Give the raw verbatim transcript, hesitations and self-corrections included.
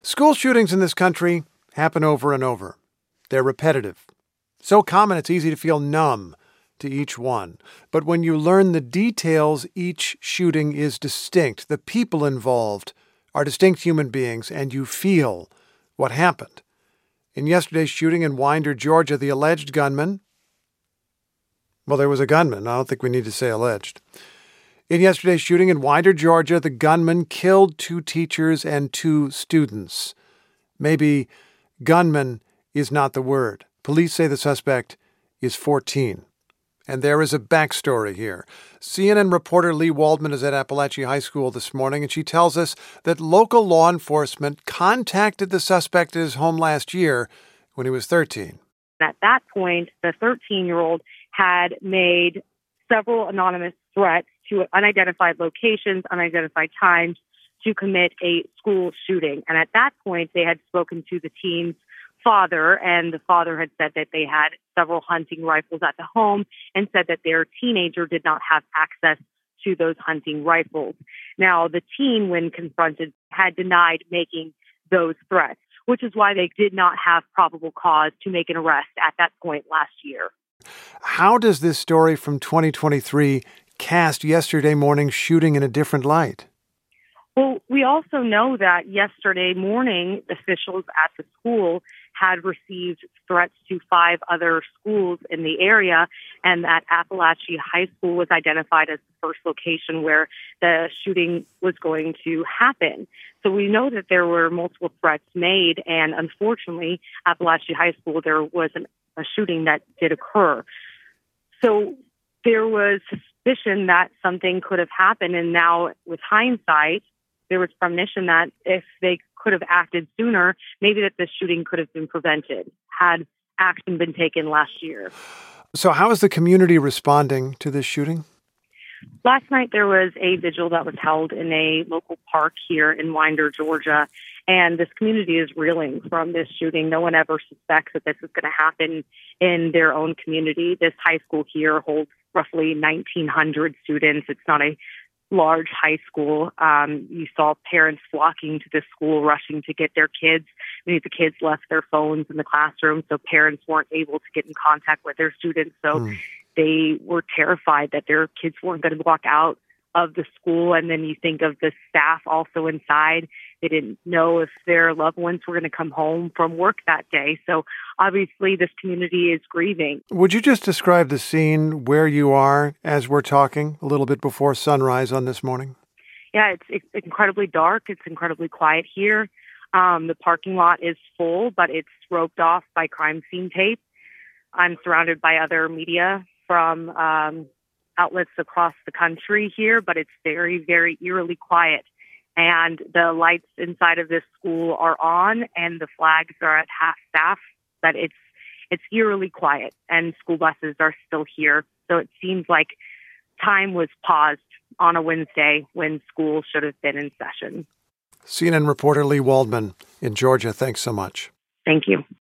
School shootings in this country happen over and over. They're repetitive. So common it's easy to feel numb to each one. But when you learn the details, each shooting is distinct. The people involved are distinct human beings, and you feel what happened. In yesterday's shooting in Winder, Georgia, the alleged gunman, well, there was a gunman. I don't think we need to say alleged. In yesterday's shooting in Winder, Georgia, the gunman killed two teachers and two students. Maybe gunman is not the word. Police say the suspect is fourteen. And there is a backstory here. C N N reporter Lee Waldman is at Appalachia High School this morning, and she tells us that local law enforcement contacted the suspect at his home last year when he was thirteen. At that point, the thirteen-year-old had made several anonymous threats to unidentified locations, unidentified times to commit a school shooting. And at that point, they had spoken to the teen's father, and the father had said that they had several hunting rifles at the home and said that their teenager did not have access to those hunting rifles. Now, the teen, when confronted, had denied making those threats, which is why they did not have probable cause to make an arrest at that point last year. How does this story from twenty twenty-three cast yesterday morning's shooting in a different light? Well, we also know that yesterday morning, officials at the school had received threats to five other schools in the area, and that Appalachia High School was identified as the first location where the shooting was going to happen. So we know that there were multiple threats made, and unfortunately, Appalachia High School, there was an, a shooting that did occur. So there was suspicion that something could have happened, and now with hindsight, there was premonition that if they could have acted sooner, maybe that this shooting could have been prevented had action been taken last year. So how is the community responding to this shooting? Last night, there was a vigil that was held in a local park here in Winder, Georgia, and this community is reeling from this shooting. No one ever suspects that this is going to happen in their own community. This high school here holds roughly nineteen hundred students. It's not a large high school. Um, you saw parents flocking to the school, rushing to get their kids. Many of the kids left their phones in the classroom, so parents weren't able to get in contact with their students. So mm. they were terrified that their kids weren't going to walk out of the school. And then you think of the staff also inside. They didn't know if their loved ones were going to come home from work that day. So obviously this community is grieving. Would you just describe the scene where you are as we're talking a little bit before sunrise on this morning? Yeah, it's, it's incredibly dark. It's incredibly quiet here. Um, the parking lot is full, but it's roped off by crime scene tape. I'm surrounded by other media from um, outlets across the country here, but it's very, very eerily quiet. And the lights inside of this school are on, and the flags are at half staff. But it's it's eerily quiet, and school buses are still here. So it seems like time was paused on a Wednesday when school should have been in session. C N N reporter Lee Waldman in Georgia, thanks so much. Thank you.